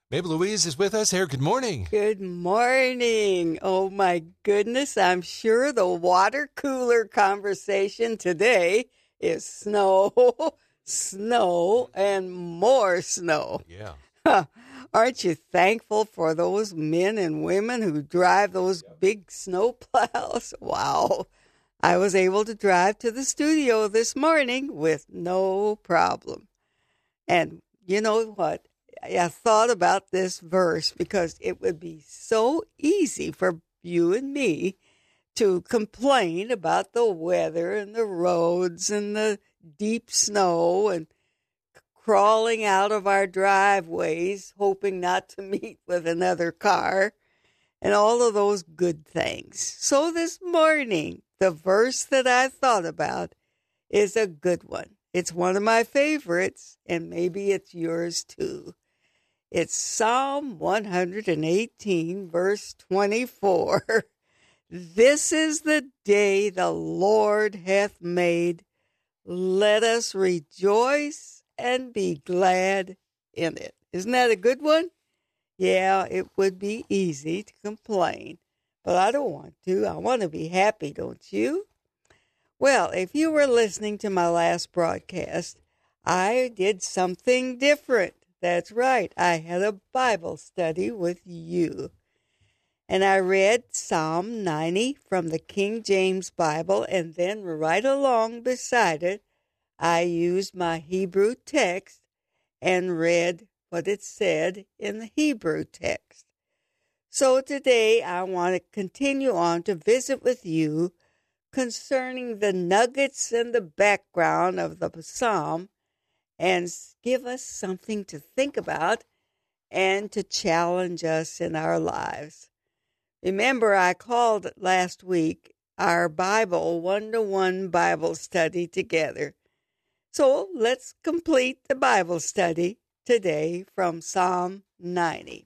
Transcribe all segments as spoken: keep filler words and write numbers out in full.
Mabel Louise is with us here. Good morning. Good morning. Oh, my goodness. I'm sure the water cooler conversation today is snow, snow, and more snow. Yeah. Huh. Aren't you thankful for those men and women who drive those big snow plows? Wow. I was able to drive to the studio this morning with no problem. And you know what? I thought about this verse because it would be so easy for you and me to complain about the weather and the roads and the deep snow and crawling out of our driveways, hoping not to meet with another car and all of those good things. So this morning, the verse that I thought about is a good one. It's one of my favorites, and maybe it's yours too. It's Psalm one eighteen, verse twenty-four. This is the day the Lord hath made. Let us rejoice and be glad in it. Isn't that a good one? Yeah, it would be easy to complain, but I don't want to. I want to be happy, don't you? Well, if you were listening to my last broadcast, I did something different. That's right. I had a Bible study with you. And I read Psalm ninety from the King James Bible, and then right along beside it, I used my Hebrew text and read what it said in the Hebrew text. So today I want to continue on to visit with you concerning the nuggets and the background of the psalm and give us something to think about and to challenge us in our lives. Remember, I called it last week our Bible one-to-one Bible study together. So let's complete the Bible study today from Psalm ninety.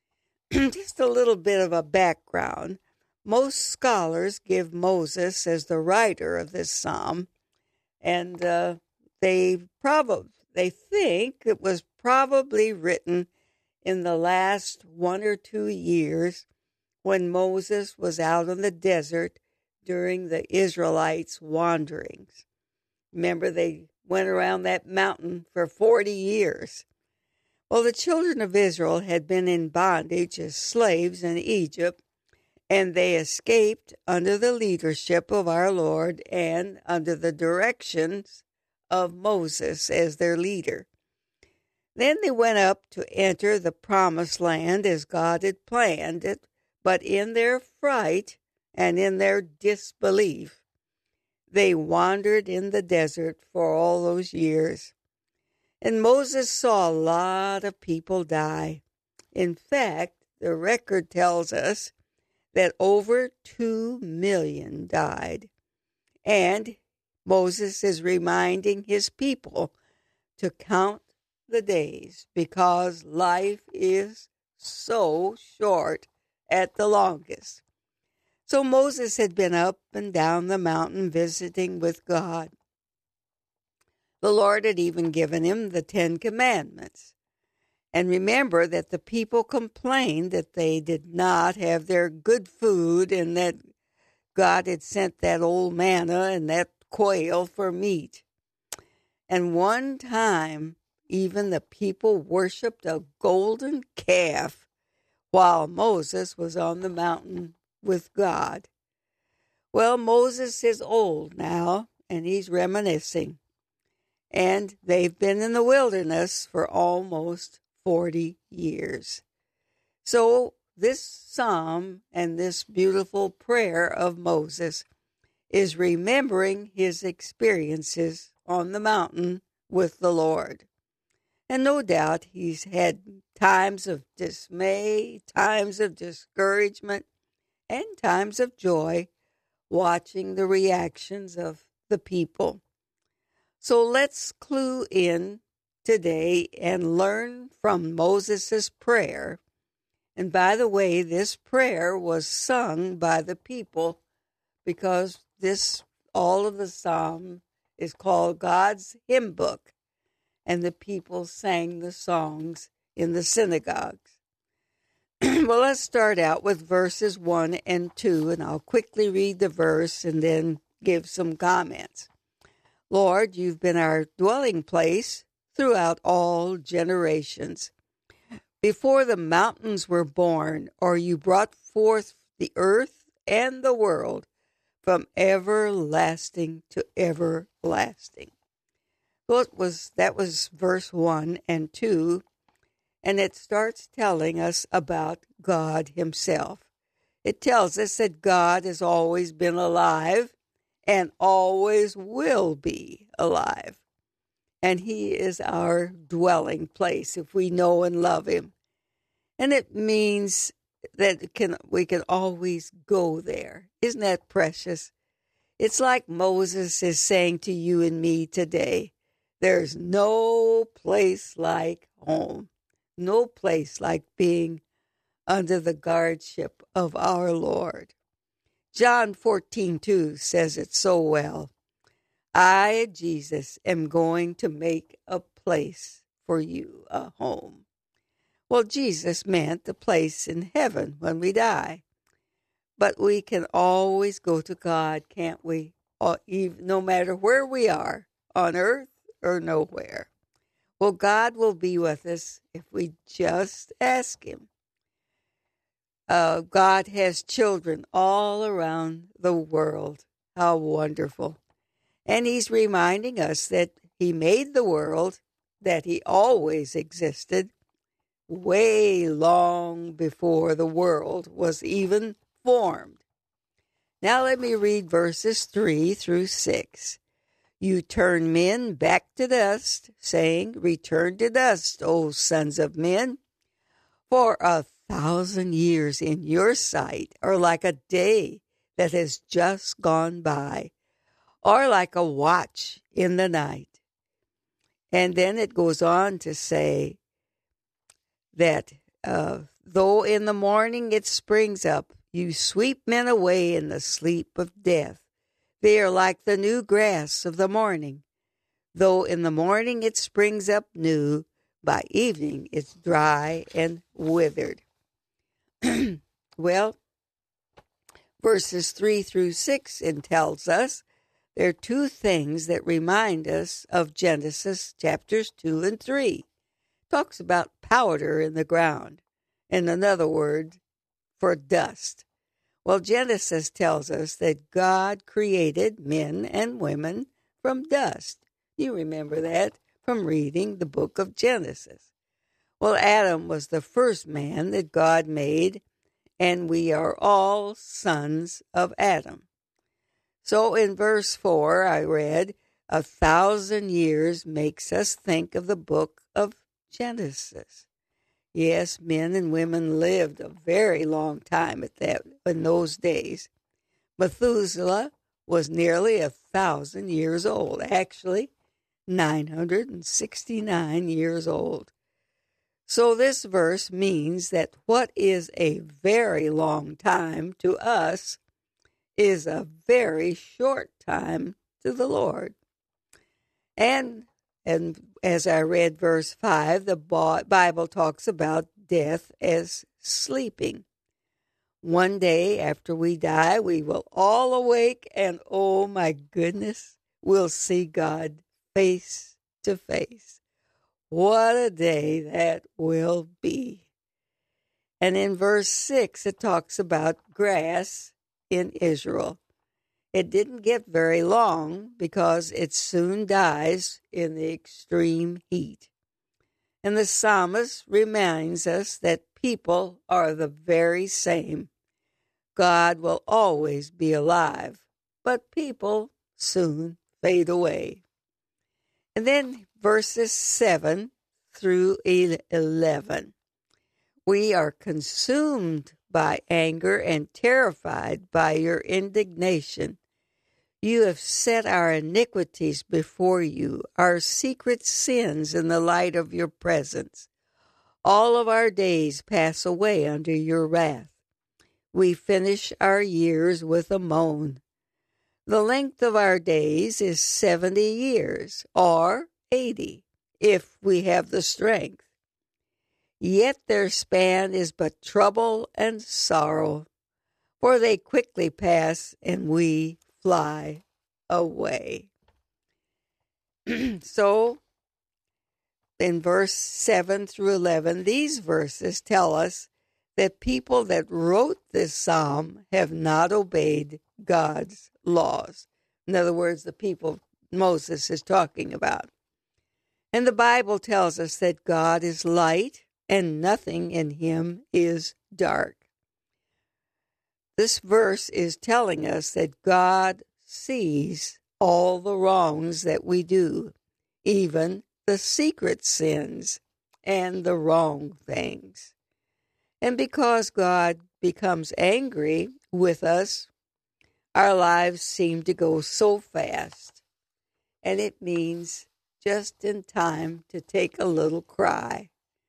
Just a little bit of a background. Most scholars give Moses as the writer of this psalm, and uh, they probably they think it was probably written in the last one or two years when Moses was out in the desert during the Israelites' wanderings. Remember, they went around that mountain for forty years. Well, the children of Israel had been in bondage as slaves in Egypt, and they escaped under the leadership of our Lord and under the directions of Moses as their leader. Then they went up to enter the promised land as God had planned it, but in their fright and in their disbelief, they wandered in the desert for all those years. And Moses saw a lot of people die. In fact, the record tells us that over two million died. And Moses is reminding his people to count the days because life is so short at the longest. So Moses had been up and down the mountain visiting with God. The Lord had even given him the Ten Commandments. And remember that the people complained that they did not have their good food and that God had sent that old manna and that quail for meat. And one time, even the people worshipped a golden calf while Moses was on the mountain with God. Well, Moses is old now, and he's reminiscing. And they've been in the wilderness for almost forty years. So this psalm and this beautiful prayer of Moses is remembering his experiences on the mountain with the Lord. And no doubt he's had times of dismay, times of discouragement, and times of joy watching the reactions of the people. So let's clue in today and learn from Moses' prayer. And by the way, this prayer was sung by the people because this, all of the psalm is called God's hymn book. And the people sang the songs in the synagogues. Well, let's start out with verses one and two, and I'll quickly read the verse and then give some comments. Lord, you've been our dwelling place throughout all generations. Before the mountains were born, or you brought forth the earth and the world, from everlasting to everlasting. So it was, that was verse one and two, and it starts telling us about God himself. It tells us that God has always been alive and always will be alive. And he is our dwelling place if we know and love him. And it means that it can we can always go there. Isn't that precious? It's like Moses is saying to you and me today, there's no place like home, no place like being under the guardship of our Lord. John fourteen two says it so well. I, Jesus, am going to make a place for you, a home. Well, Jesus meant the place in heaven when we die. But we can always go to God, can't we? No matter where we are, on earth or nowhere. Well, God will be with us if we just ask him. Uh, God has children all around the world. How wonderful. And he's reminding us that he made the world, that he always existed, way long before the world was even formed. Now let me read verses three through six. You turn men back to dust, saying, return to dust, O sons of men. For a thousand years in your sight are like a day that has just gone by, or like a watch in the night. And then it goes on to say that uh, though in the morning it springs up, you sweep men away in the sleep of death. They are like the new grass of the morning. Though in the morning it springs up new, by evening it's dry and withered. Well, verses three through six and tells us there are two things that remind us of Genesis chapters two and three. It talks about powder in the ground, in another word, for dust. Well, Genesis tells us that God created men and women from dust. You remember that from reading the book of Genesis. Well, Adam was the first man that God made, and we are all sons of Adam. So in verse four, I read, a thousand years makes us think of the book of Genesis. Yes, men and women lived a very long time at that in those days. Methuselah was nearly a thousand years old, actually nine hundred sixty-nine years old. So this verse means that what is a very long time to us is a very short time to the Lord. And and as I read verse five, the Bible talks about death as sleeping. One day after we die, we will all awake, and oh my goodness, we'll see God face to face. What a day that will be. And in verse six, it talks about grass in Israel. It didn't get very long because it soon dies in the extreme heat. And the psalmist reminds us that people are the very same. God will always be alive, but people soon fade away. And then verses seven through eleven. We are consumed by anger and terrified by your indignation. You have set our iniquities before you, our secret sins in the light of your presence. All of our days pass away under your wrath. We finish our years with a moan. The length of our days is seventy years, or eighty, if we have the strength. Yet their span is but trouble and sorrow, for they quickly pass and we fly away. So, in verse seven through eleven, these verses tell us that people that wrote this psalm have not obeyed God's laws. In other words, the people Moses is talking about. And the Bible tells us that God is light and nothing in him is dark. This verse is telling us that God sees all the wrongs that we do, even the secret sins and the wrong things. And because God becomes angry with us, our lives seem to go so fast. And it means just in time to take a little cry.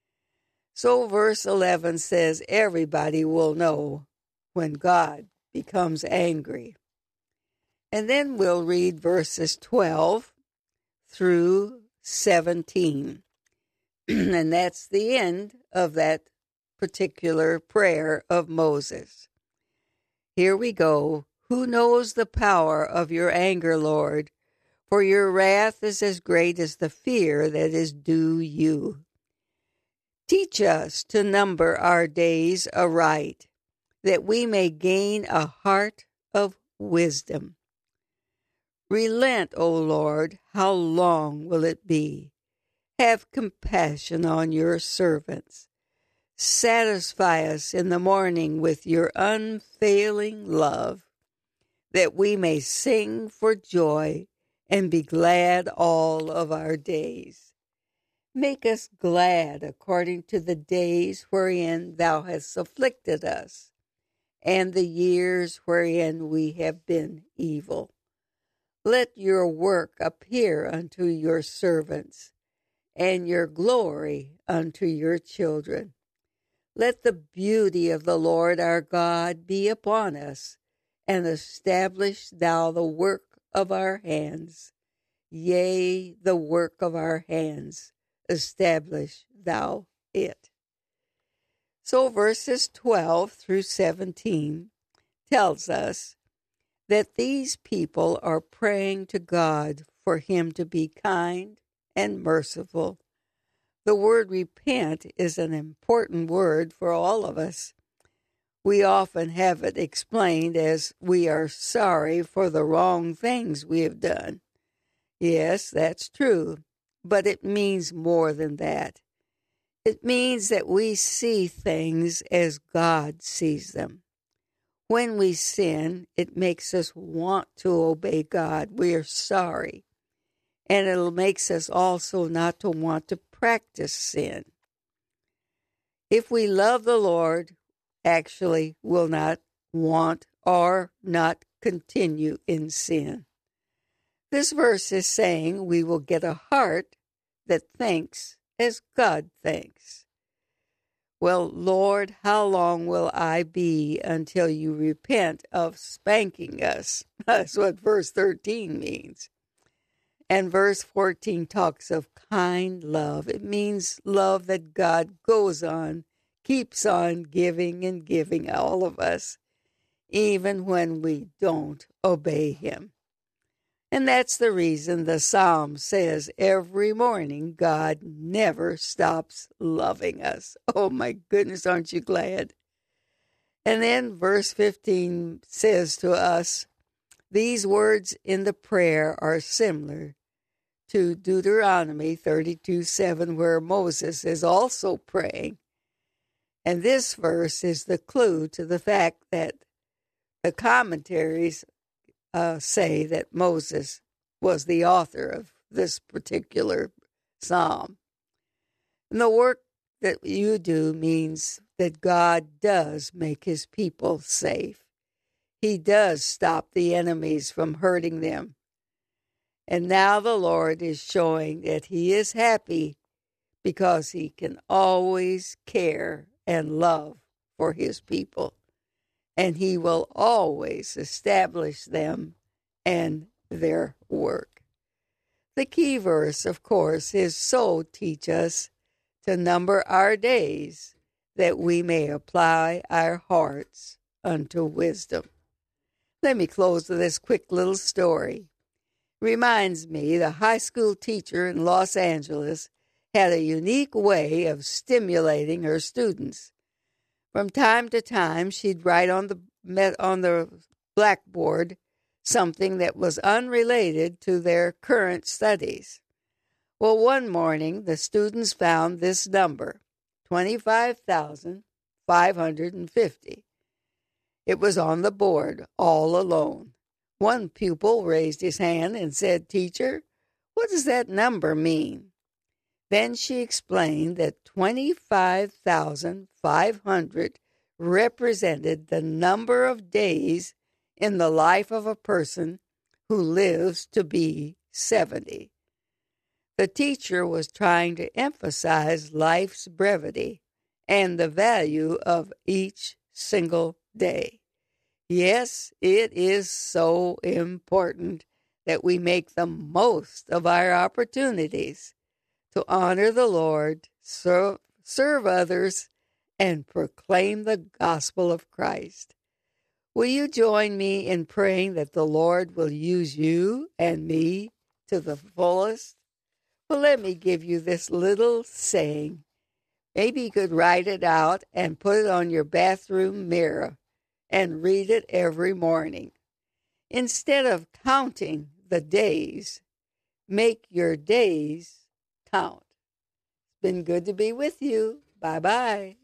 So verse eleven says, everybody will know when God becomes angry. And then we'll read verses twelve through seventeen. And that's the end of that particular prayer of Moses. Here we go. Who knows the power of your anger, Lord? For your wrath is as great as the fear that is due you. Teach us to number our days aright, that we may gain a heart of wisdom. Relent, O Lord, how long will it be? Have compassion on your servants. Satisfy us in the morning with your unfailing love, that we may sing for joy and be glad all of our days. Make us glad according to the days wherein thou hast afflicted us, and the years wherein we have been evil. Let your work appear unto your servants, and your glory unto your children. Let the beauty of the Lord our God be upon us, and establish thou the work of our hands. Yea, the work of our hands, establish thou it. So verses twelve through seventeen tells us that these people are praying to God for him to be kind and merciful. The word repent is an important word for all of us. We often have it explained as we are sorry for the wrong things we have done. Yes, that's true, but it means more than that. It means that we see things as God sees them. When we sin, it makes us want to obey God. We are sorry. And it makes us also not to want to practice sin. If we love the Lord, actually will not want or not continue in sin. This verse is saying we will get a heart that thinks as God thinks. Well, Lord, how long will I be until you repent of spanking us? That's what verse thirteen means. And verse fourteen talks of kind love. It means love that God goes on, keeps on giving and giving all of us, even when we don't obey him. And that's the reason the Psalm says every morning God never stops loving us. Oh my goodness, aren't you glad? And then verse fifteen says to us, these words in the prayer are similar to Deuteronomy thirty-two seven, where Moses is also praying. And this verse is the clue to the fact that the commentaries uh, say that Moses was the author of this particular psalm. And the work that you do means that God does make his people safe. He does stop the enemies from hurting them. And now the Lord is showing that he is happy because he can always care and love for his people. And he will always establish them and their work. The key verse, of course, is so teach us to number our days, that we may apply our hearts unto wisdom. Let me close with this quick little story. Reminds me the high school teacher in Los Angeles had a unique way of stimulating her students. From time to time, she'd write on the on the blackboard something that was unrelated to their current studies. Well, one morning, the students found this number, twenty-five thousand five hundred fifty. It was on the board, all alone. One pupil raised his hand and said, "Teacher, what does that number mean?" Then she explained that twenty-five thousand five hundred represented the number of days in the life of a person who lives to be seventy. The teacher was trying to emphasize life's brevity and the value of each single day. Yes, it is so important that we make the most of our opportunities to honor the Lord, serve, serve others, and proclaim the gospel of Christ. Will you join me in praying that the Lord will use you and me to the fullest? Well, let me give you this little saying. Maybe you could write it out and put it on your bathroom mirror and read it every morning. Instead of counting the days, make your days count. It's been good to be with you. Bye-bye.